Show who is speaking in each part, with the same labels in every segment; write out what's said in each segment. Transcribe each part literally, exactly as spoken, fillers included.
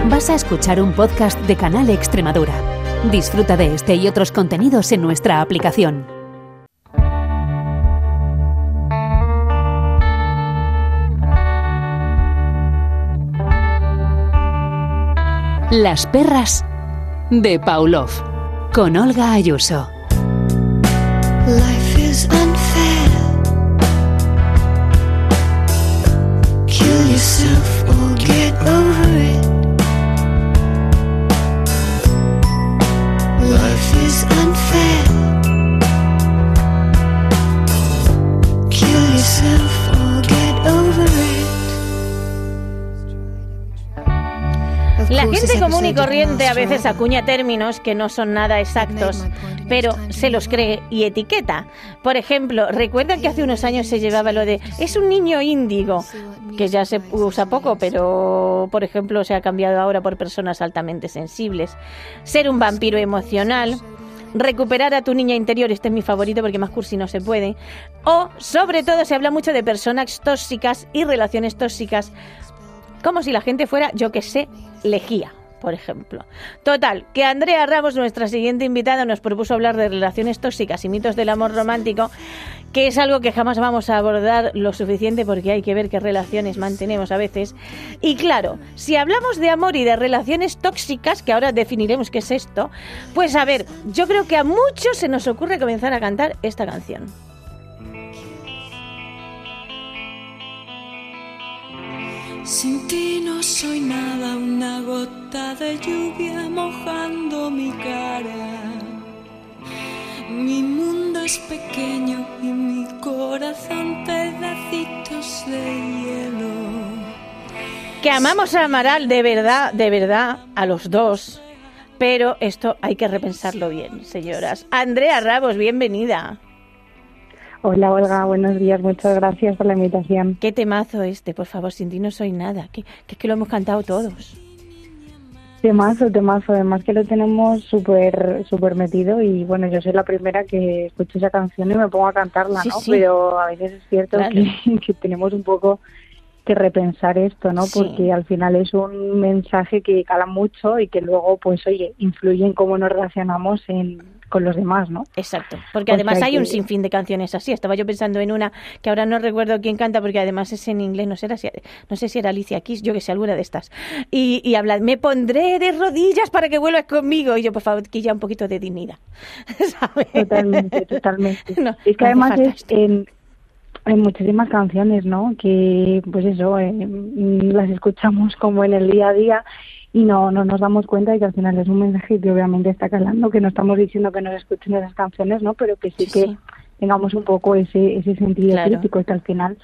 Speaker 1: Vas a escuchar un podcast de Canal Extremadura. Disfruta de este y otros contenidos en nuestra aplicación. Las perras de Pavlov, con Olga Ayuso.
Speaker 2: Life is unfair. Kill yourself or get over it. Life is unfair. Kill yourself or get over it.
Speaker 3: La gente común y corriente a veces acuña términos que no son nada exactos, pero se los cree y etiqueta. Por ejemplo, ¿recuerdan que hace unos años se llevaba lo de es un niño índigo? Que ya se usa poco, pero por ejemplo se ha cambiado ahora por personas altamente sensibles. Ser un vampiro emocional. Recuperar a tu niña interior, este es mi favorito porque más cursi no se puede. O, sobre todo, se habla mucho de personas tóxicas y relaciones tóxicas, como si la gente fuera, yo que sé, lejía, por ejemplo. Total, que Andrea Ramos, nuestra siguiente invitada, nos propuso hablar de relaciones tóxicas y mitos del amor romántico, que es algo que jamás vamos a abordar lo suficiente porque hay que ver qué relaciones mantenemos a veces. Y claro, si hablamos de amor y de relaciones tóxicas, que ahora definiremos qué es esto, pues a ver, yo creo que a muchos se nos ocurre comenzar a cantar esta canción.
Speaker 2: Sin ti no soy nada, una gota de lluvia mojando mi cara. Mi mundo es pequeño y mi corazón pedacitos de hielo.
Speaker 3: Que amamos a Amaral de verdad, de verdad, a los dos. Pero esto hay que repensarlo bien, señoras. Andrea Ramos, bienvenida.
Speaker 4: Hola Olga, buenos días, muchas gracias por la invitación.
Speaker 3: Qué temazo este, por favor, sin ti no soy nada, que, que es que lo hemos cantado todos.
Speaker 4: Temazo, temazo, además que lo tenemos súper súper metido y bueno, yo soy la primera que escucho esa canción y me pongo a cantarla,
Speaker 3: sí,
Speaker 4: ¿no?
Speaker 3: Sí.
Speaker 4: Pero a veces es cierto claro. que, que tenemos un poco que repensar esto, ¿no?
Speaker 3: Sí.
Speaker 4: Porque al final es un mensaje que cala mucho y que luego, pues oye, influye en cómo nos relacionamos en, con los demás, ¿no?
Speaker 3: Exacto, porque
Speaker 4: O
Speaker 3: además
Speaker 4: sea
Speaker 3: hay
Speaker 4: que...
Speaker 3: un sinfín de canciones así. Estaba yo pensando en una que ahora no recuerdo quién canta porque además es en inglés, no sé si, no sé si era Alicia Keys, yo que sé, alguna de estas. Y, y habla, me pondré de rodillas para que vuelvas conmigo. Y yo, por favor, que ya un poquito de dignidad, ¿sabes?
Speaker 4: Totalmente, totalmente.
Speaker 3: No,
Speaker 4: es que
Speaker 3: no
Speaker 4: además es... En,
Speaker 3: Hay
Speaker 4: muchísimas canciones, ¿no? Que, pues eso, eh, las escuchamos como en el día a día y no, no nos damos cuenta de que al final es un mensaje que obviamente está calando, que no estamos diciendo que nos escuchen esas canciones, ¿no? Pero que sí, sí que sí. tengamos un poco ese ese sentido claro. crítico, que al final,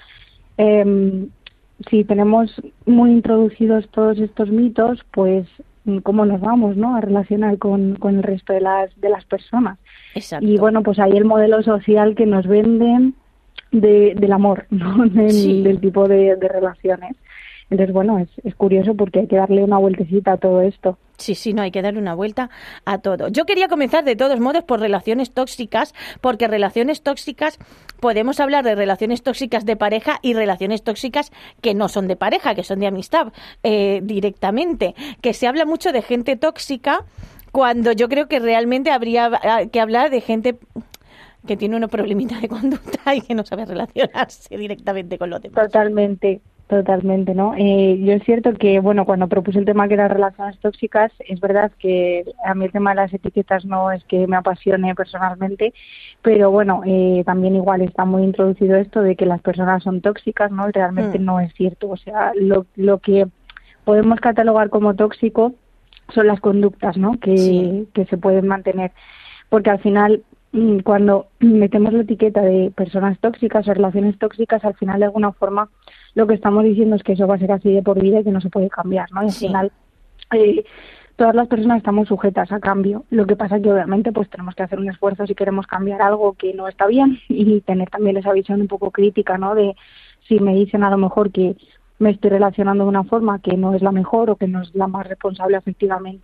Speaker 4: eh, si tenemos muy introducidos todos estos mitos, pues cómo nos vamos, ¿no? A relacionar con, con el resto de las de las personas.
Speaker 3: Exacto.
Speaker 4: Y bueno, pues ahí el modelo social que nos venden De, del amor, ¿no? Del,
Speaker 3: sí.
Speaker 4: del tipo de, de relaciones. Entonces, bueno, es, es curioso porque hay que darle una vueltecita a todo esto.
Speaker 3: Sí, sí, no, hay que darle una vuelta a todo. Yo quería comenzar de todos modos por relaciones tóxicas, porque relaciones tóxicas, podemos hablar de relaciones tóxicas de pareja y relaciones tóxicas que no son de pareja, que son de amistad eh, directamente. Que se habla mucho de gente tóxica cuando yo creo que realmente habría que hablar de gente que tiene unos problemitas de conducta y que no sabe relacionarse directamente con los demás.
Speaker 4: Totalmente, totalmente, ¿no? Eh, yo es cierto que, bueno, cuando propuse el tema que eran relaciones tóxicas, es verdad que a mí el tema de las etiquetas no es que me apasione personalmente, pero bueno, eh, también igual está muy introducido esto de que las personas son tóxicas, ¿no? Y realmente mm. no es cierto. O sea, lo, lo que podemos catalogar como tóxico son las conductas, ¿no? Que, sí. que se pueden mantener. Porque al final, cuando metemos la etiqueta de personas tóxicas o relaciones tóxicas, al final de alguna forma lo que estamos diciendo es que eso va a ser así de por vida y que no se puede cambiar, ¿no? Y al sí. final eh, todas las personas estamos sujetas a cambio. Lo que pasa es que obviamente pues tenemos que hacer un esfuerzo si queremos cambiar algo que no está bien y tener también esa visión un poco crítica, ¿no? De si me dicen a lo mejor que me estoy relacionando de una forma que no es la mejor o que no es la más responsable efectivamente,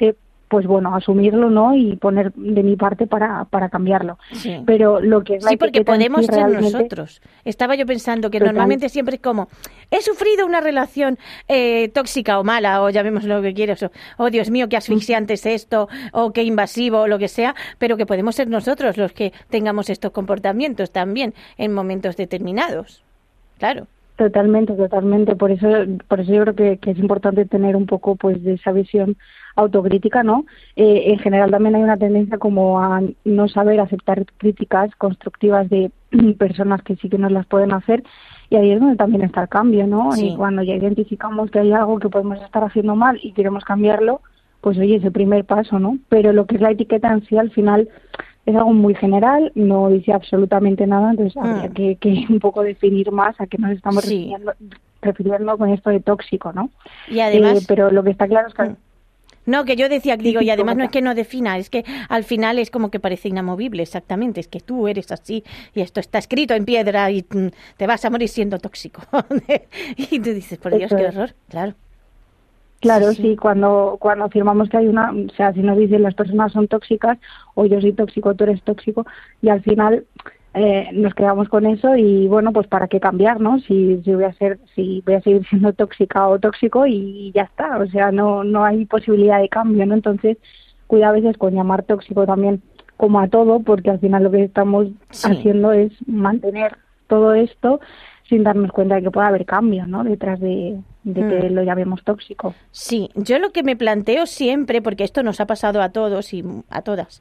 Speaker 4: pues bueno, asumirlo, ¿no? Y poner de mi parte para, para cambiarlo.
Speaker 3: Sí.
Speaker 4: Pero lo que es la
Speaker 3: sí, porque podemos
Speaker 4: sí,
Speaker 3: ser
Speaker 4: realmente...
Speaker 3: nosotros. Estaba yo pensando que
Speaker 4: Total.
Speaker 3: normalmente siempre es como, he sufrido una relación eh, tóxica o mala, o llamémoslo lo que quieras, o oh Dios mío, qué asfixiante es esto, o qué invasivo, o lo que sea, pero que podemos ser nosotros los que tengamos estos comportamientos también en momentos determinados. Claro.
Speaker 4: Totalmente, totalmente. Por eso, por eso yo creo que, que es importante tener un poco, pues, de esa visión autocrítica, ¿no? Eh, en general también hay una tendencia como a no saber aceptar críticas constructivas de personas que sí que nos las pueden hacer, y ahí es donde también está el cambio, ¿no?
Speaker 3: Sí.
Speaker 4: Y cuando ya identificamos que hay algo que podemos estar haciendo mal y queremos cambiarlo, pues oye, es el primer paso, ¿no? Pero lo que es la etiqueta en sí, al final, es algo muy general, no dice absolutamente nada, entonces mm. habría que, que un poco definir más a qué nos estamos sí. refiriendo, refiriendo con esto de tóxico, ¿no?
Speaker 3: Y además...
Speaker 4: Eh, pero lo que está claro es que...
Speaker 3: No, que yo decía, digo, y además no es que no defina, es que al final es como que parece inamovible, exactamente, es que tú eres así y esto está escrito en piedra y te vas a morir siendo tóxico. Y tú dices, por Dios, Eso qué horror, claro.
Speaker 4: Claro,
Speaker 3: sí,
Speaker 4: sí, sí, cuando cuando afirmamos que hay una, o sea, si nos dicen las personas son tóxicas o yo soy tóxico, tú eres tóxico, y al final eh, nos quedamos con eso y bueno, pues para qué cambiar, ¿no? Si, si voy a ser, si voy a seguir siendo tóxica o tóxico y ya está, o sea, no no hay posibilidad de cambio, ¿no? Entonces, cuida a veces con llamar tóxico también como a todo, porque al final lo que estamos sí. haciendo es mantener todo esto sin darnos cuenta de que puede haber cambios, ¿no? Detrás de, de mm. que lo llamemos tóxico.
Speaker 3: Sí, yo lo que me planteo siempre, porque esto nos ha pasado a todos y a todas,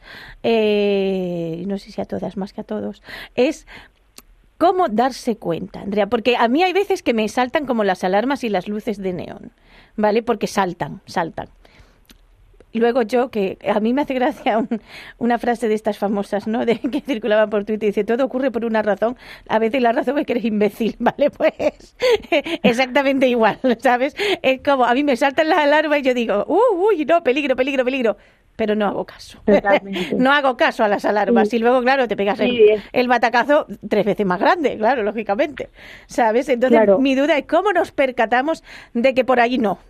Speaker 3: eh, no sé si a todas más que a todos, es cómo darse cuenta, Andrea, porque a mí hay veces que me saltan como las alarmas y las luces de neón, ¿vale? Porque saltan, saltan. Luego yo, que a mí me hace gracia un, una frase de estas famosas, ¿no? De que circulaba por Twitter, dice, todo ocurre por una razón, a veces la razón es que eres imbécil, ¿vale? Pues exactamente igual, ¿sabes? Es como, a mí me saltan las alarmas y yo digo, uh, uy, no, peligro, peligro, peligro, pero no hago caso. No hago caso a las alarmas sí. Y luego, claro, te pegas sí. el, el batacazo tres veces más grande, claro, lógicamente, ¿sabes? Entonces, claro. Mi duda es cómo nos percatamos de que por ahí no.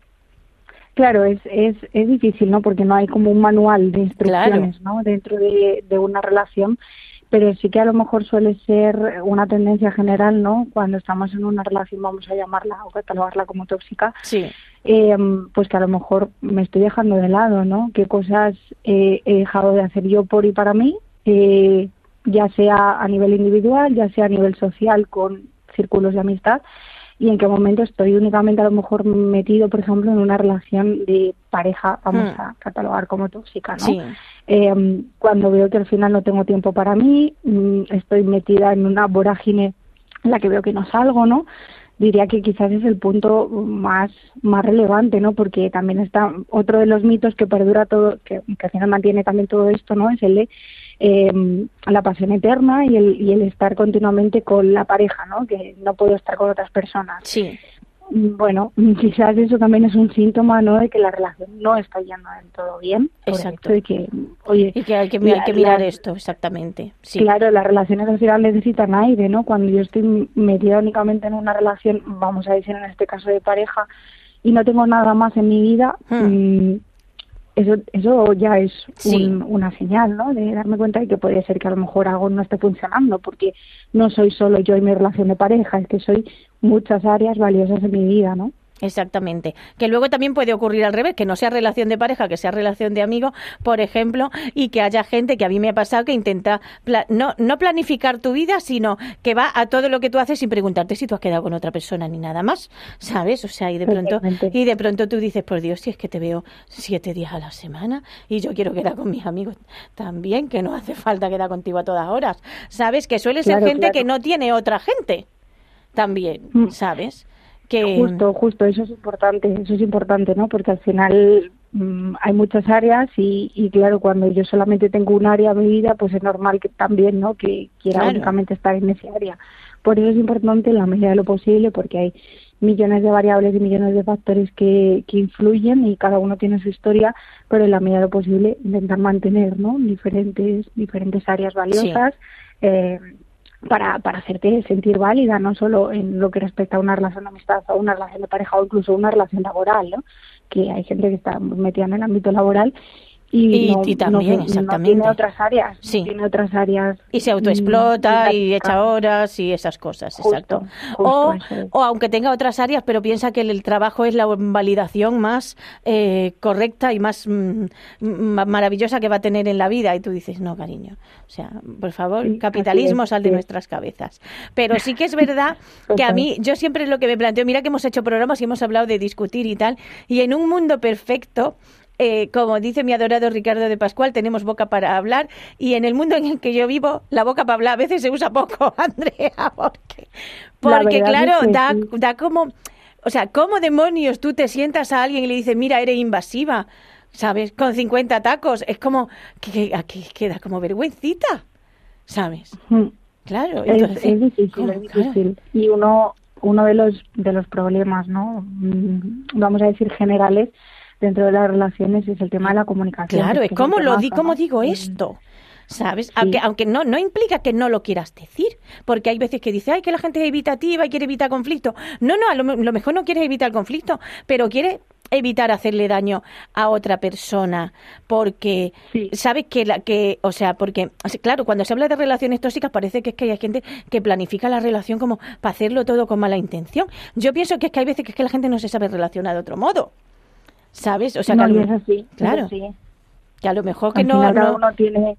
Speaker 4: Claro, es, es es difícil, ¿no? Porque no hay como un manual de instrucciones, claro. ¿no? Dentro de, de una relación, pero sí que a lo mejor suele ser una tendencia general, ¿no? Cuando estamos en una relación, vamos a llamarla o catalogarla como tóxica,
Speaker 3: sí.
Speaker 4: eh, pues que a lo mejor me estoy dejando de lado, ¿no? ¿Qué cosas eh, he dejado de hacer yo por y para mí? Eh, ya sea a nivel individual, ya sea a nivel social con círculos de amistad, y en qué momento estoy únicamente a lo mejor metido, por ejemplo, en una relación de pareja, vamos mm. a catalogar como tóxica, ¿no?
Speaker 3: Sí.
Speaker 4: Eh, cuando veo que al final no tengo tiempo para mí, estoy metida en una vorágine en la que veo que no salgo, ¿no? Diría que quizás es el punto más más relevante, ¿no? Porque también está otro de los mitos que perdura todo, que, que al final mantiene también todo esto, ¿no? Es el de eh, la pasión eterna y el y el estar continuamente con la pareja, ¿no? Que no puedo estar con otras personas.
Speaker 3: Sí.
Speaker 4: Bueno, quizás eso también es un síntoma, ¿no? De que la relación no está yendo del todo bien.
Speaker 3: Exacto.
Speaker 4: Por el hecho de que, oye,
Speaker 3: y que hay que, la, hay que mirar la, esto, exactamente. Sí.
Speaker 4: Claro, las relaciones al final necesitan aire, ¿no? Cuando yo estoy metida únicamente en una relación, vamos a decir en este caso de pareja, y no tengo nada más en mi vida, hmm. eso eso ya es
Speaker 3: sí.
Speaker 4: un, una señal, ¿no? De darme cuenta de que puede ser que a lo mejor algo no esté funcionando, porque no soy solo yo y mi relación de pareja, es que soy muchas áreas valiosas en mi vida, ¿no?
Speaker 3: Exactamente. Que luego también puede ocurrir al revés, que no sea relación de pareja, que sea relación de amigo, por ejemplo, y que haya gente, que a mí me ha pasado, que intenta pla- no, no planificar tu vida, sino que va a todo lo que tú haces sin preguntarte si tú has quedado con otra persona ni nada más, ¿sabes? O sea, y de pronto y de pronto tú dices, por Dios, si es que te veo siete días a la semana y yo quiero quedar con mis amigos también, que no hace falta quedar contigo a todas horas, ¿sabes? Que suele ser
Speaker 4: claro,
Speaker 3: gente
Speaker 4: claro.
Speaker 3: que no tiene otra gente también, ¿sabes? Que...
Speaker 4: Justo, justo, eso es importante, eso es importante, ¿no? Porque al final mmm, hay muchas áreas y, y claro, cuando yo solamente tengo un área de mi vida, pues es normal que también, ¿no? Que quiera claro. únicamente estar en ese área. Por eso es importante en la medida de lo posible, porque hay millones de variables y millones de factores que, que influyen y cada uno tiene su historia, pero en la medida de lo posible intentar mantener, ¿no? Diferentes, diferentes áreas valiosas. Sí. Eh, para, para hacerte sentir válida, no solo en lo que respecta a una relación de amistad o una relación de pareja o incluso una relación laboral, ¿no? Que hay gente que está metida en el ámbito laboral y,
Speaker 3: y,
Speaker 4: no,
Speaker 3: y también,
Speaker 4: no,
Speaker 3: exactamente.
Speaker 4: no tiene otras áreas,
Speaker 3: sí.
Speaker 4: no tiene otras áreas.
Speaker 3: Y se autoexplota y, y echa horas y esas cosas,
Speaker 4: justo,
Speaker 3: exacto.
Speaker 4: Justo
Speaker 3: o,
Speaker 4: eso.
Speaker 3: o aunque tenga otras áreas, pero piensa que el, el trabajo es la validación más eh, correcta y más mm, maravillosa que va a tener en la vida. Y tú dices, no, cariño, o sea, por favor, sí, capitalismo, sal de sí. nuestras cabezas. Pero sí que es verdad que a mí, yo siempre es lo que me planteo, mira que hemos hecho programas y hemos hablado de discutir y tal, y en un mundo perfecto, Eh, como dice mi adorado Ricardo de Pascual, tenemos boca para hablar, y en el mundo en el que yo vivo, la boca para hablar a veces se usa poco, Andrea, porque, porque claro, es que da, sí. da como, o sea, ¿cómo demonios tú te sientas a alguien y le dices, mira, eres invasiva, ¿sabes? Con cincuenta tacos, es como, que aquí queda como vergüencita, ¿sabes?
Speaker 4: Mm.
Speaker 3: Claro,
Speaker 4: es,
Speaker 3: entonces,
Speaker 4: es difícil, ¿cómo? es difícil. Claro. Y uno, uno de los, de los problemas, ¿no? Vamos a decir generales, dentro de las relaciones es el tema de la comunicación.
Speaker 3: Claro, es como lo di, cómo
Speaker 4: ¿no?
Speaker 3: digo esto, ¿sabes?
Speaker 4: Sí.
Speaker 3: Aunque, aunque no, no implica que no lo quieras decir, porque hay veces que dice, ay, que la gente es evitativa y quiere evitar conflicto. No, no, a lo, lo mejor no quieres evitar el conflicto, pero quieres evitar hacerle daño a otra persona, porque
Speaker 4: sí.
Speaker 3: sabes que la que, o sea, porque claro, cuando se habla de relaciones tóxicas parece que es que hay gente que planifica la relación como para hacerlo todo con mala intención. Yo pienso que es que hay veces que es que la gente no se sabe relacionar de otro modo. ¿Sabes? O sea,
Speaker 4: no,
Speaker 3: que a lo,
Speaker 4: es así,
Speaker 3: claro,
Speaker 4: es así.
Speaker 3: que a lo mejor que
Speaker 4: al
Speaker 3: no,
Speaker 4: final cada
Speaker 3: no...
Speaker 4: uno tiene,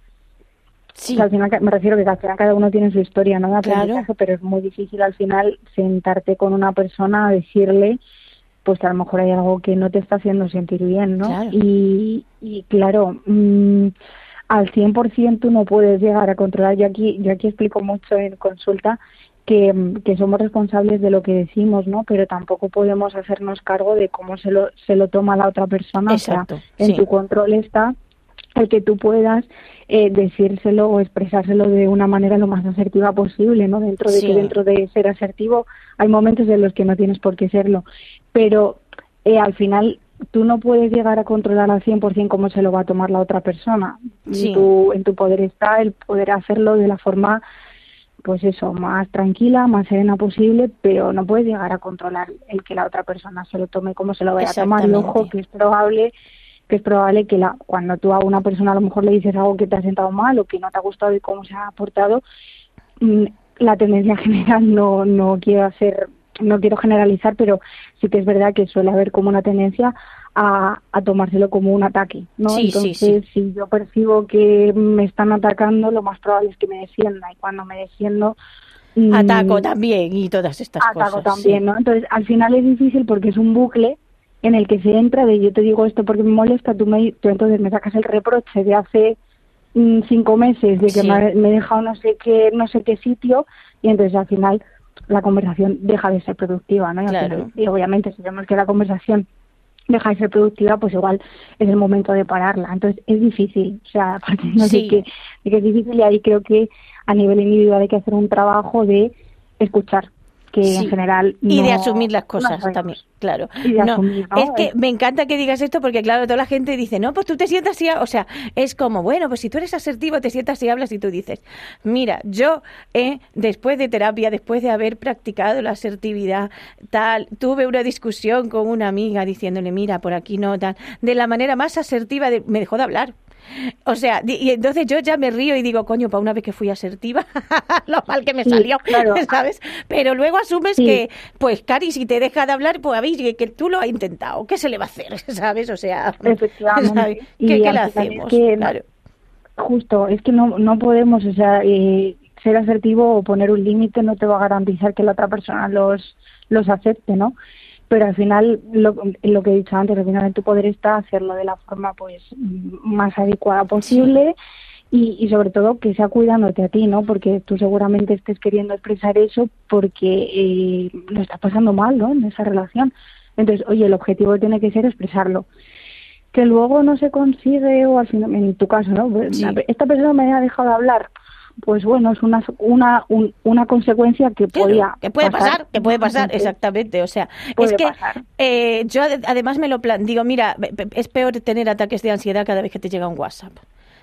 Speaker 3: sí.
Speaker 4: o sea, al final me refiero que al final cada uno tiene su historia, no de aprendizaje,
Speaker 3: claro.
Speaker 4: pero es muy difícil al final sentarte con una persona a decirle, pues que a lo mejor hay algo que no te está haciendo sentir bien, ¿no?
Speaker 3: Claro.
Speaker 4: Y, y claro, mmm, al cien por ciento no puedes llegar a controlar. Yo aquí, yo aquí explico mucho en consulta que, que somos responsables de lo que decimos, ¿no? Pero tampoco podemos hacernos cargo de cómo se lo, se lo toma la otra persona.
Speaker 3: Exacto,
Speaker 4: o sea, en
Speaker 3: sí.
Speaker 4: tu control está el que tú puedas eh, decírselo o expresárselo de una manera lo más asertiva posible, ¿no? Dentro de
Speaker 3: sí.
Speaker 4: que dentro de ser asertivo hay momentos en los que no tienes por qué serlo, pero eh, al final tú no puedes llegar a controlar al cien por ciento cómo se lo va a tomar la otra persona.
Speaker 3: Sí.
Speaker 4: En tu, en tu poder está el poder hacerlo de la forma, pues eso, más tranquila, más serena posible, pero no puedes llegar a controlar el que la otra persona se lo tome como se lo vaya a tomar. Y ojo, que es probable que es probable que la, cuando tú a una persona a lo mejor le dices algo que te ha sentado mal o que no te ha gustado y cómo se ha aportado, mmm, la tendencia general, no no quiero hacer, no quiero generalizar, pero sí que es verdad que suele haber como una tendencia a, a tomárselo como un ataque, ¿no?
Speaker 3: Sí,
Speaker 4: Entonces,
Speaker 3: sí, sí.
Speaker 4: si yo percibo que me están atacando, lo más probable es que me defienda, y cuando me defiendo
Speaker 3: mmm, ataco también y todas estas
Speaker 4: ataco
Speaker 3: cosas.
Speaker 4: Ataco también, sí. ¿no? Entonces, al final es difícil porque es un bucle en el que se entra de yo te digo esto porque me molesta, tú, me, tú entonces me sacas el reproche de hace mmm, cinco meses de que
Speaker 3: sí.
Speaker 4: me, me he dejado no sé qué no sé qué sitio, y entonces al final la conversación deja de ser productiva, ¿no? Y,
Speaker 3: claro.
Speaker 4: final, y obviamente si vemos que la conversación deja de ser productiva, pues igual es el momento de pararla. Entonces es difícil, o sea, partiendo
Speaker 3: sí.
Speaker 4: de, que, de que es difícil, y ahí creo que a nivel individual hay que hacer un trabajo de escuchar, que sí. en general no,
Speaker 3: y de asumir las cosas
Speaker 4: no
Speaker 3: también, claro.
Speaker 4: Y de
Speaker 3: no,
Speaker 4: asumir, ¿no?
Speaker 3: Es que me encanta que digas esto porque claro, toda la gente dice, no, pues tú te sientas así, o sea, es como, bueno, pues si tú eres asertivo, te sientas y hablas y tú dices, mira, yo eh, después de terapia, después de haber practicado la asertividad, tal, tuve una discusión con una amiga diciéndole, mira, por aquí no, tal, de la manera más asertiva, de, me dejó de hablar. O sea, y entonces yo ya me río y digo, coño, para una vez que fui asertiva, lo mal que me
Speaker 4: sí,
Speaker 3: salió,
Speaker 4: claro.
Speaker 3: ¿sabes? Pero luego asumes
Speaker 4: sí.
Speaker 3: que, pues, Cari, si te deja de hablar, pues, a ver, que tú lo has intentado, ¿qué se le va a hacer? ¿Sabes? O sea,
Speaker 4: efectivamente.
Speaker 3: ¿sabes? ¿Qué, ¿qué le hacemos?
Speaker 4: Es que,
Speaker 3: claro.
Speaker 4: Justo, es que no, no podemos, o sea, eh, ser asertivo o poner un límite no te va a garantizar que la otra persona los, los acepte, ¿no? Pero al final, lo, lo que he dicho antes, al final en tu poder está hacerlo de la forma pues más adecuada posible, sí. y, y sobre todo que sea cuidándote a ti, ¿no? Porque tú seguramente estés queriendo expresar eso porque eh, lo estás pasando mal, ¿no? En esa relación. Entonces, oye, el objetivo tiene que ser expresarlo. Que luego no se consigue, o al final, en tu caso, ¿no?
Speaker 3: Sí.
Speaker 4: Esta persona me ha dejado de hablar. Pues bueno, es una una un, una consecuencia que
Speaker 3: claro,
Speaker 4: podía
Speaker 3: que puede pasar,
Speaker 4: pasar
Speaker 3: que puede pasar,
Speaker 4: Entonces,
Speaker 3: exactamente, o sea,
Speaker 4: puede
Speaker 3: es que
Speaker 4: pasar.
Speaker 3: Eh, yo además me lo plan, digo, mira, es peor tener ataques de ansiedad cada vez que te llega un WhatsApp,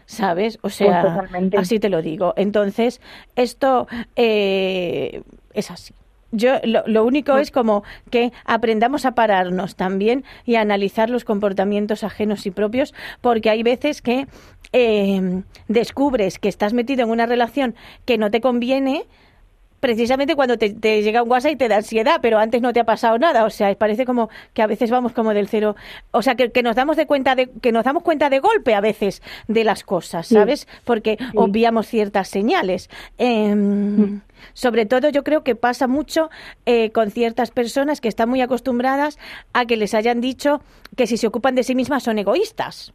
Speaker 3: ¿sabes? O sea,
Speaker 4: pues
Speaker 3: así te lo digo. Entonces, esto eh, es así. Yo lo, lo único es como que aprendamos a pararnos también y a analizar los comportamientos ajenos y propios, porque hay veces que eh, descubres que estás metido en una relación que no te conviene precisamente cuando te, te llega un WhatsApp y te da ansiedad, pero antes no te ha pasado nada. O sea, parece como que a veces vamos como del cero. O sea, que, que nos damos de cuenta de que nos damos cuenta de golpe a veces de las cosas, ¿sabes? Sí. Porque sí. obviamos ciertas señales. Eh, mm. Sobre todo yo creo que pasa mucho eh, con ciertas personas que están muy acostumbradas a que les hayan dicho que si se ocupan de sí mismas son egoístas.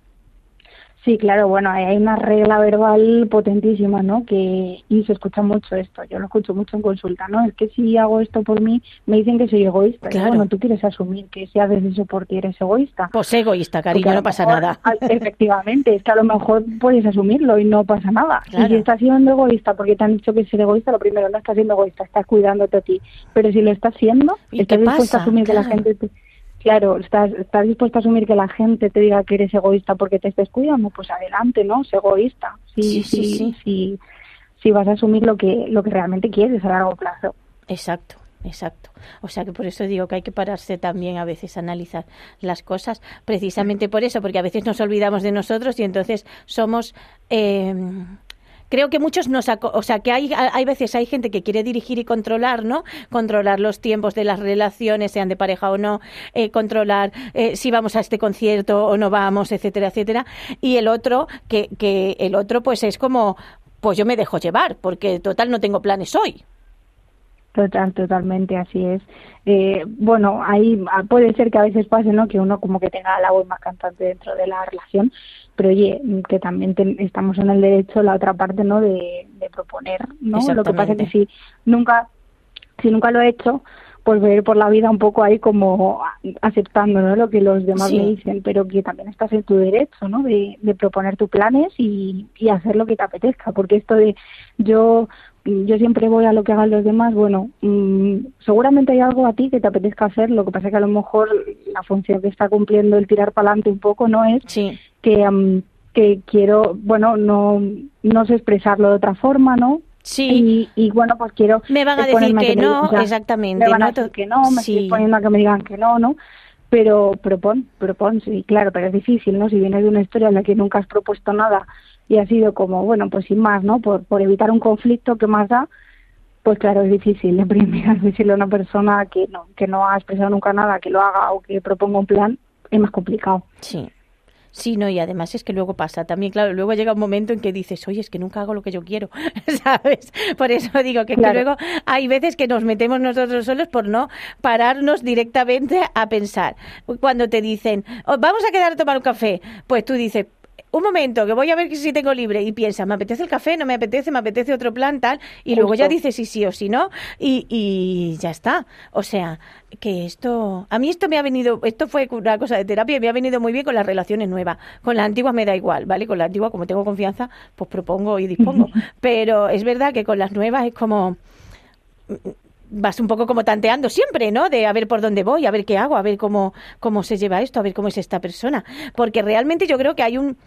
Speaker 4: Sí, claro, bueno, hay una regla verbal potentísima, ¿no? Que y se escucha mucho esto, yo lo escucho mucho en consulta, ¿no? Es que si hago esto por mí, me dicen que soy egoísta.
Speaker 3: Claro.
Speaker 4: Y bueno, tú quieres asumir que si haces eso porque eres egoísta.
Speaker 3: Pues egoísta, cariño, no pasa
Speaker 4: mejor,
Speaker 3: nada.
Speaker 4: Efectivamente, es que a lo mejor puedes asumirlo y no pasa nada.
Speaker 3: Claro.
Speaker 4: Y si estás siendo egoísta porque te han dicho que ser egoísta, lo primero, no estás siendo egoísta, estás cuidándote a ti. Pero si lo estás siendo, estás dispuesta a asumir claro. que la gente... Te, Claro, estás, estás dispuesta a asumir que la gente te diga que eres egoísta porque te estés cuidando, pues adelante, ¿no? Sé egoísta. Sí,
Speaker 3: sí, sí,
Speaker 4: sí,
Speaker 3: sí.
Speaker 4: sí, sí vas a asumir lo que, lo que realmente quieres a largo plazo.
Speaker 3: Exacto. Exacto. O sea que por eso digo que hay que pararse también a veces a analizar las cosas, precisamente por eso, porque a veces nos olvidamos de nosotros y entonces somos... Eh, Creo que muchos nos... O sea, que hay, hay veces hay gente que quiere dirigir y controlar, ¿no? Controlar los tiempos de las relaciones, sean de pareja o no, eh, controlar eh, si vamos a este concierto o no vamos, etcétera, etcétera. Y el otro, que, que el otro pues es como, pues yo me dejo llevar, porque total no tengo planes hoy.
Speaker 4: Total, totalmente, así es. Eh, bueno, ahí puede ser que a veces pase, ¿no? Que uno como que tenga la voz más cantante dentro de la relación, pero oye, que también te, estamos en el derecho, la otra parte, ¿no? De, de proponer, ¿no? Lo que pasa es que si nunca, si nunca lo he hecho, pues ver por la vida un poco ahí como aceptando, ¿no? Lo que los demás
Speaker 3: sí.
Speaker 4: me dicen, pero que también estás en tu derecho, ¿no? De, de proponer tus planes y, y hacer lo que te apetezca, porque esto de yo yo siempre voy a lo que hagan los demás, bueno, mmm, seguramente hay algo a ti que te apetezca hacer, lo que pasa es que a lo mejor la función que está cumpliendo el tirar para adelante un poco no es
Speaker 3: sí.
Speaker 4: que um, que quiero, bueno, no no sé expresarlo de otra forma, ¿no?
Speaker 3: Sí.
Speaker 4: Y, y bueno, pues quiero...
Speaker 3: Me van a decir que, que no, digan, o sea, exactamente.
Speaker 4: Me van
Speaker 3: no
Speaker 4: a decir que no, me
Speaker 3: sí.
Speaker 4: estoy poniendo a que me digan que no, ¿no? Pero propon, propon, sí, claro, pero es difícil, ¿no? Si vienes de una historia en la que nunca has propuesto nada y ha sido como, bueno, pues sin más, ¿no? Por, por evitar un conflicto, ¿qué más da? Pues claro, es difícil, de primera, decirle a una persona que no, que no ha expresado nunca nada, que lo haga o que proponga un plan, es más complicado.
Speaker 3: Sí. Sí, no, y además es que luego pasa también, claro, luego llega un momento en que dices, oye, es que nunca hago lo que yo quiero, ¿sabes? Por eso digo que, claro. que luego hay veces que nos metemos nosotros solos por no pararnos directamente a pensar. Cuando te dicen, oh, vamos a quedar a tomar un café, pues tú dices, un momento, que voy a ver si tengo libre, y piensas, ¿me apetece el café? ¿No me apetece? ¿Me apetece otro plan? Tal, y Justo. Luego ya dices si sí o si no, y, y ya está. O sea, que esto, a mí esto me ha venido, esto fue una cosa de terapia y me ha venido muy bien con las relaciones nuevas. Con las antiguas me da igual, ¿vale? Con las antiguas, como tengo confianza, pues propongo y dispongo. Pero es verdad que con las nuevas es como... vas un poco como tanteando siempre, ¿no? De a ver por dónde voy, a ver qué hago, a ver cómo, cómo se lleva esto, a ver cómo es esta persona. Porque realmente yo creo que hay un...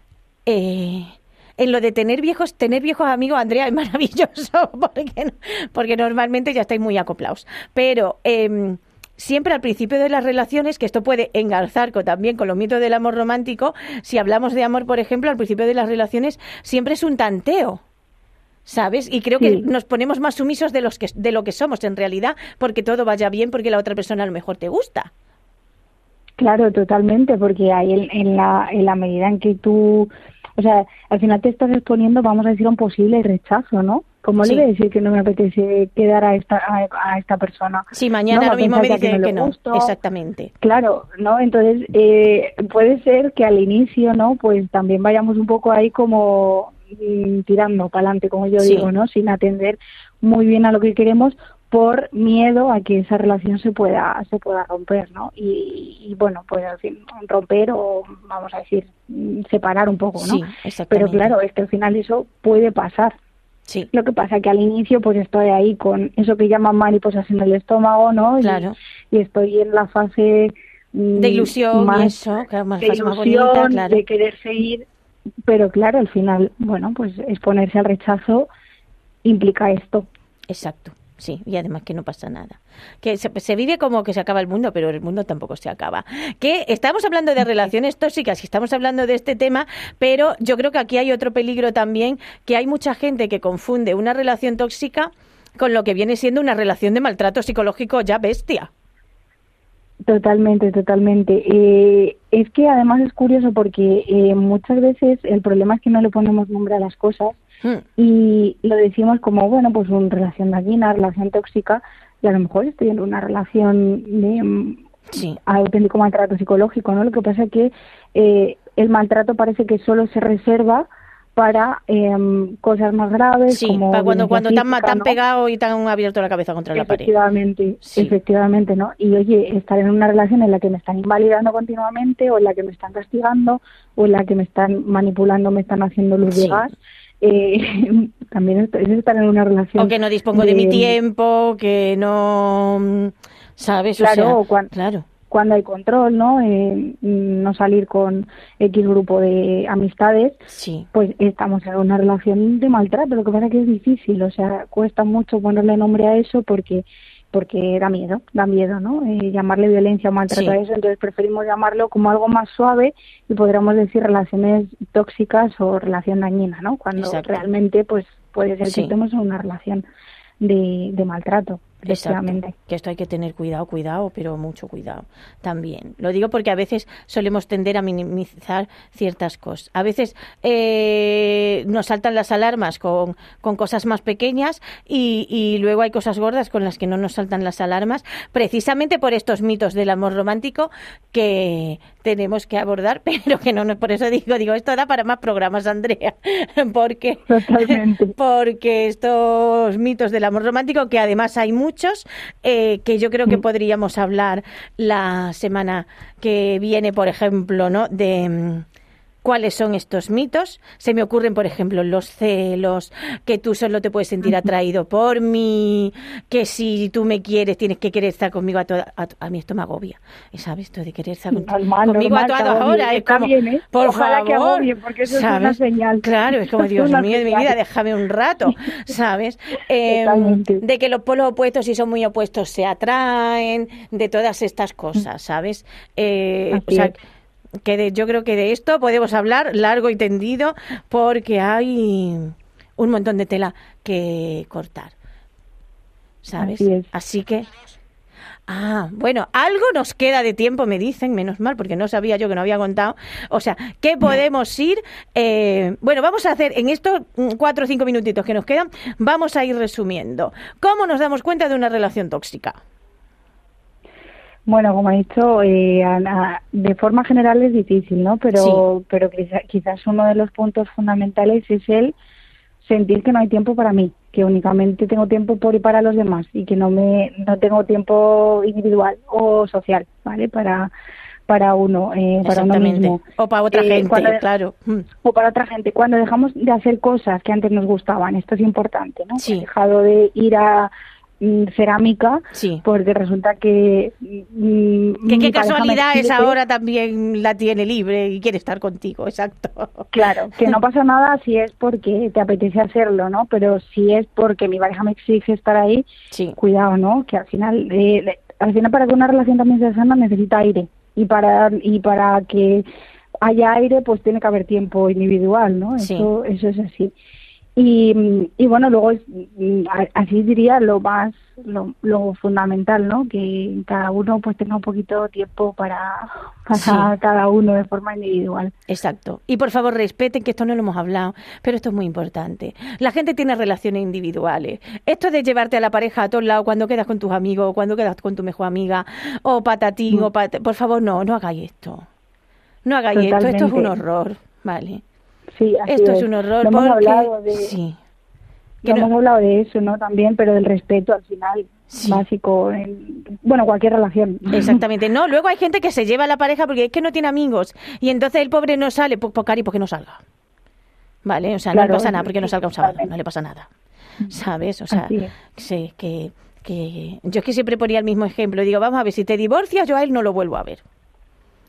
Speaker 3: Eh, en lo de tener viejos, tener viejos amigos, Andrea, es maravilloso, porque, porque normalmente ya estáis muy acoplados. Pero eh, siempre al principio de las relaciones, que esto puede engarzar con, también con los mitos del amor romántico, si hablamos de amor, por ejemplo, al principio de las relaciones siempre es un tanteo. ¿Sabes? Y creo sí. que nos ponemos más sumisos de los que de lo que somos en realidad, porque todo vaya bien, porque la otra persona a lo mejor te gusta.
Speaker 4: Claro, totalmente, porque ahí en, en la en la medida en que tú, o sea, al final te estás exponiendo, vamos a decir, a un posible rechazo, ¿no? ¿Cómo sí. le voy a decir que no me apetece quedar a esta a, a esta persona?
Speaker 3: Sí, mañana
Speaker 4: ¿no?
Speaker 3: lo mismo me dice que no,
Speaker 4: que no. Gusto.
Speaker 3: Exactamente.
Speaker 4: Claro, ¿no? Entonces, eh, puede ser que al inicio, ¿no? Pues también vayamos un poco ahí como tirando para adelante, como yo
Speaker 3: sí.
Speaker 4: digo, ¿no? Sin atender muy bien a lo que queremos por miedo a que esa relación se pueda se pueda romper, ¿no? Y, y bueno, pues al fin romper o vamos a decir separar un poco, ¿no?
Speaker 3: Sí, exactamente.
Speaker 4: Pero claro, es que al final eso puede pasar.
Speaker 3: Sí.
Speaker 4: Lo que pasa que al inicio pues estoy ahí con eso que llaman mariposas en el estómago, ¿no?
Speaker 3: Claro.
Speaker 4: Y, y estoy en la fase
Speaker 3: de ilusión
Speaker 4: más,
Speaker 3: y eso, que más
Speaker 4: de
Speaker 3: fase
Speaker 4: ilusión,
Speaker 3: más bonita, claro.
Speaker 4: de querer seguir. pero claro, al final, bueno, pues exponerse al rechazo implica esto.
Speaker 3: Exacto. Sí, y además que no pasa nada. Que se, se vive como que se acaba el mundo, pero el mundo tampoco se acaba. Que estamos hablando de relaciones tóxicas y estamos hablando de este tema, pero yo creo que aquí hay otro peligro también, que hay mucha gente que confunde una relación tóxica con lo que viene siendo una relación de maltrato psicológico ya bestia.
Speaker 4: Totalmente, totalmente. Eh, es que además es curioso porque eh, muchas veces el problema es que no le ponemos nombre a las cosas hmm. y lo decimos como, bueno, pues una relación dañina, relación tóxica, y a lo mejor estoy en una relación de sí. auténtico maltrato psicológico, ¿no? Lo que pasa es que eh, el maltrato parece que solo se reserva para eh, cosas más graves.
Speaker 3: Sí,
Speaker 4: como
Speaker 3: para cuando, cuando te
Speaker 4: física,
Speaker 3: han
Speaker 4: ¿no?
Speaker 3: pegado y te han abierto la cabeza contra la pared.
Speaker 4: Efectivamente, sí. efectivamente, ¿no? Y oye, estar en una relación en la que me están invalidando continuamente, o en la que me están castigando, o en la que me están manipulando, me están haciendo luz sí. de gas, eh, también es, es estar en una relación...
Speaker 3: O que no dispongo de, de mi tiempo, que no... ¿Sabes?
Speaker 4: Claro,
Speaker 3: o sea,
Speaker 4: cuando,
Speaker 3: claro.
Speaker 4: cuando hay control, ¿no? Eh, no salir con X grupo de amistades,
Speaker 3: sí.
Speaker 4: pues estamos en una relación de maltrato. Lo que pasa es que es difícil, o sea, cuesta mucho ponerle nombre a eso porque porque da miedo, da miedo, ¿no? Eh, llamarle violencia o maltrato sí. a eso, entonces preferimos llamarlo como algo más suave y podríamos decir relaciones tóxicas o relación dañina, ¿no? Cuando Exacto. realmente pues puede ser sí. que estemos en una relación de, de maltrato.
Speaker 3: Exacto, que esto hay que tener cuidado, cuidado, pero mucho cuidado también. Lo digo porque a veces solemos tender a minimizar ciertas cosas. A veces eh, nos saltan las alarmas con, con cosas más pequeñas y, y luego hay cosas gordas con las que no nos saltan las alarmas, precisamente por estos mitos del amor romántico que tenemos que abordar, pero que no, no por eso digo, digo, esto da para más programas, Andrea, porque,
Speaker 4: Totalmente.
Speaker 3: porque estos mitos del amor romántico, que además hay muchos, Eh, que yo creo que podríamos hablar la semana que viene, por ejemplo, ¿no? De um, cuáles son estos mitos. Se me ocurren, por ejemplo, los celos, que tú solo te puedes sentir atraído por mí, que si tú me quieres tienes que querer estar conmigo a toda... A, a mí esto me agobia, ¿sabes? Esto de querer estar con,
Speaker 4: normal,
Speaker 3: conmigo
Speaker 4: normal,
Speaker 3: a todas horas. Es como,
Speaker 4: bien, ¿eh?
Speaker 3: por
Speaker 4: Ojalá
Speaker 3: favor,
Speaker 4: que agobie, porque eso ¿sabes? Es una señal.
Speaker 3: Claro, es como, Dios mío de mi vida, déjame un rato, ¿sabes? Eh, de que los polos opuestos, si son muy opuestos, se atraen, de todas estas cosas, ¿sabes? Eh, o sea, que de, yo creo que de esto podemos hablar largo y tendido porque hay un montón de tela que cortar, ¿sabes?
Speaker 4: Así es.
Speaker 3: Así que ah, bueno, algo nos queda de tiempo, me dicen, menos mal, porque no sabía yo que no había contado. O sea, que podemos ir... Eh, bueno, vamos a hacer, en estos cuatro o cinco minutitos que nos quedan, vamos a ir resumiendo. ¿Cómo nos damos cuenta de una relación tóxica?
Speaker 4: Bueno, como he dicho, eh, a, a, de forma general es difícil, ¿no? Pero, sí. pero quizá, quizás uno de los puntos fundamentales es el sentir que no hay tiempo para mí, que únicamente tengo tiempo por y para los demás y que no me no tengo tiempo individual o social, ¿vale? Para para uno, eh, para uno mismo.
Speaker 3: O para otra eh, gente, cuando, claro.
Speaker 4: O para otra gente. Cuando dejamos de hacer cosas que antes nos gustaban, esto es importante, ¿no?
Speaker 3: Sí.
Speaker 4: He dejado de ir a cerámica,
Speaker 3: sí.
Speaker 4: porque resulta que
Speaker 3: mm, que qué casualidad es ahora también la tiene libre y quiere estar contigo, exacto.
Speaker 4: Claro, que no pasa nada si es porque te apetece hacerlo, ¿no? Pero si es porque mi pareja me exige estar ahí,
Speaker 3: sí.
Speaker 4: cuidado, ¿no? Que al final, eh, al final para que una relación también sea sana necesita aire y para y para que haya aire pues tiene que haber tiempo individual, ¿no?
Speaker 3: Sí.
Speaker 4: Eso eso es así. Y, y bueno, luego es, así diría lo más, lo, lo fundamental, ¿no? Que cada uno pues tenga un poquito de tiempo para, para sí. cada uno de forma individual.
Speaker 3: Exacto. Y por favor respeten, que esto no lo hemos hablado, pero esto es muy importante. La gente tiene relaciones individuales. Esto de llevarte a la pareja a todos lados cuando quedas con tus amigos, cuando quedas con tu mejor amiga, o patatín, mm. o pat... por favor, no, no hagáis esto. No hagáis Totalmente. esto, esto es un horror, ¿vale?
Speaker 4: Sí, así
Speaker 3: esto es,
Speaker 4: es
Speaker 3: un horror
Speaker 4: no
Speaker 3: porque...
Speaker 4: hemos hablado de
Speaker 3: sí.
Speaker 4: no, no hemos hablado de eso, ¿no? También, pero del respeto al final sí. básico en, bueno, cualquier relación.
Speaker 3: Exactamente. No, luego hay gente que se lleva a la pareja porque es que no tiene amigos y entonces el pobre no sale, pues, pues cari, pues que no salga. Vale, o sea, claro, no le pasa nada porque no salga un sábado, no le pasa nada. ¿Sabes? O sea, sé que que yo es que siempre ponía el mismo ejemplo, digo, vamos a ver, si te divorcias yo a él no lo vuelvo a ver.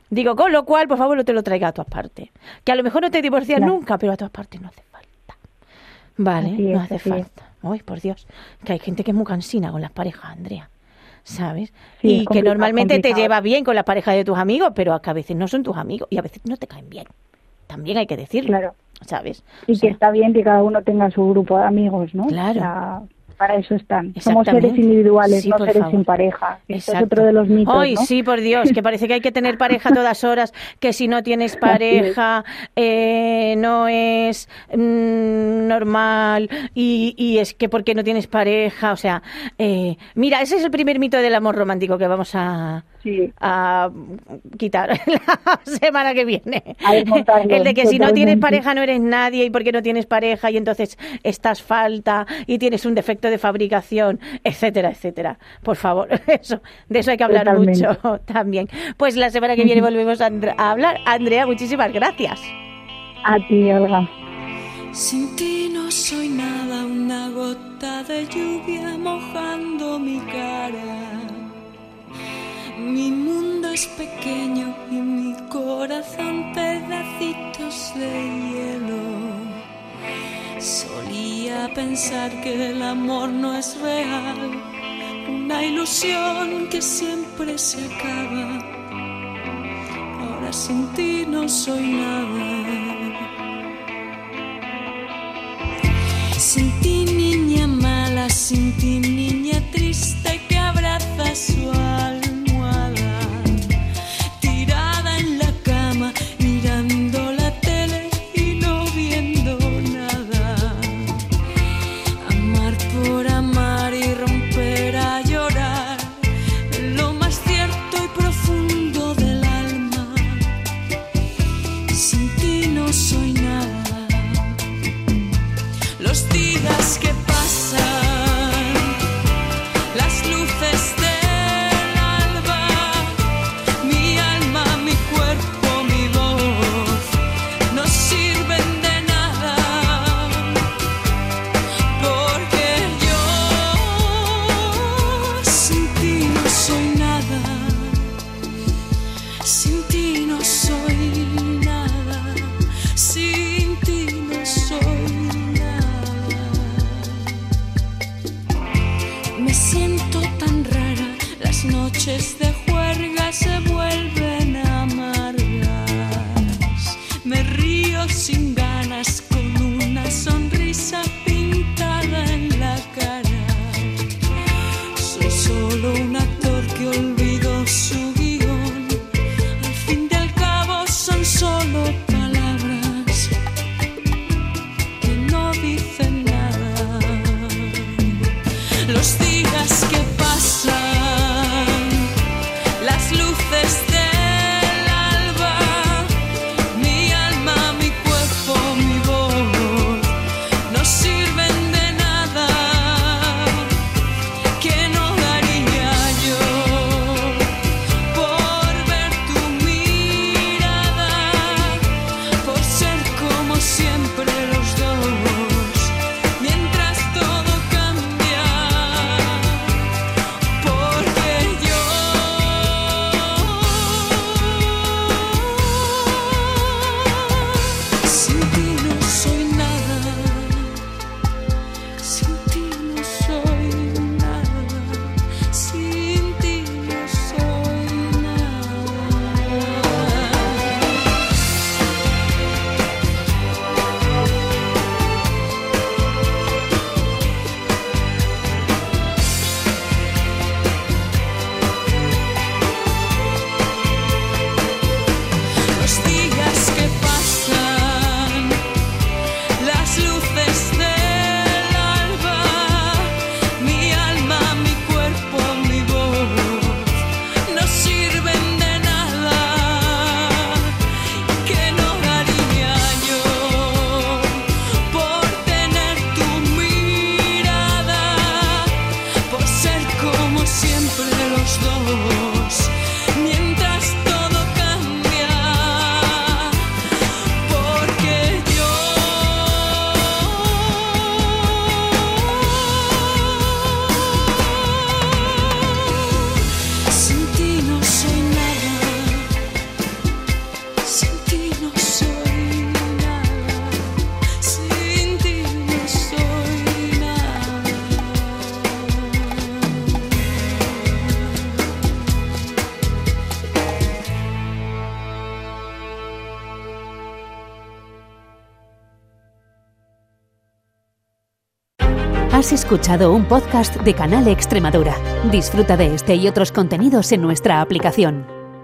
Speaker 3: Digo, con lo cual, por favor, no te lo traigas a todas partes. Que a lo mejor no te divorcias
Speaker 4: claro.
Speaker 3: nunca, pero a todas partes no hace falta. Vale,
Speaker 4: Así es,
Speaker 3: no hace
Speaker 4: así
Speaker 3: falta. Uy, por Dios, que hay gente que es muy cansina con las parejas, Andrea, ¿sabes?
Speaker 4: Sí,
Speaker 3: y que normalmente
Speaker 4: complicado.
Speaker 3: te lleva bien con las parejas de tus amigos, pero que a veces no son tus amigos y a veces no te caen bien. También hay que decirlo,
Speaker 4: Claro.
Speaker 3: ¿sabes?
Speaker 4: Y
Speaker 3: O sea,
Speaker 4: que está bien que cada uno tenga su grupo de amigos, ¿no?
Speaker 3: Claro.
Speaker 4: O sea, para eso están. Somos
Speaker 3: Exactamente.
Speaker 4: seres individuales,
Speaker 3: Sí,
Speaker 4: no
Speaker 3: por
Speaker 4: seres
Speaker 3: favor.
Speaker 4: sin pareja. Esto
Speaker 3: Exacto.
Speaker 4: es otro de los mitos,
Speaker 3: Ay,
Speaker 4: ¿no?
Speaker 3: sí, por Dios, que parece que hay que tener pareja a todas horas, que si no tienes pareja eh, no es mm, normal y, y es que porque no tienes pareja, o sea, eh, mira, ese es el primer mito del amor romántico que vamos a,
Speaker 4: Sí.
Speaker 3: a quitar la semana que viene.
Speaker 4: A desmontarlo,
Speaker 3: El de que si no tienes
Speaker 4: totalmente.
Speaker 3: pareja no eres nadie y porque no tienes pareja y entonces estás falta y tienes un defecto de fabricación, etcétera, etcétera. Por favor, eso, de eso hay que hablar
Speaker 4: Totalmente.
Speaker 3: mucho también. Pues la semana que viene volvemos a, Andre- a hablar. Andrea, muchísimas gracias.
Speaker 4: A ti, Olga.
Speaker 2: Sin ti no soy nada, una gota de lluvia mojando mi cara. Mi mundo es pequeño y mi corazón pedacitos de hielo. Solía pensar que el amor no es real, una ilusión que siempre se acaba. Ahora sin ti no soy nada. Sin ti, niña mala, sin ti, niña triste que abraza su almohada, tirada en la cama, mirando la tele y no viendo nada. Amar por amar y romper a llorar, en lo más cierto y profundo del alma. Sin ti no soy nada. Los días que
Speaker 1: Has escuchado un podcast de Canal Extremadura. Disfruta de este y otros contenidos en nuestra aplicación.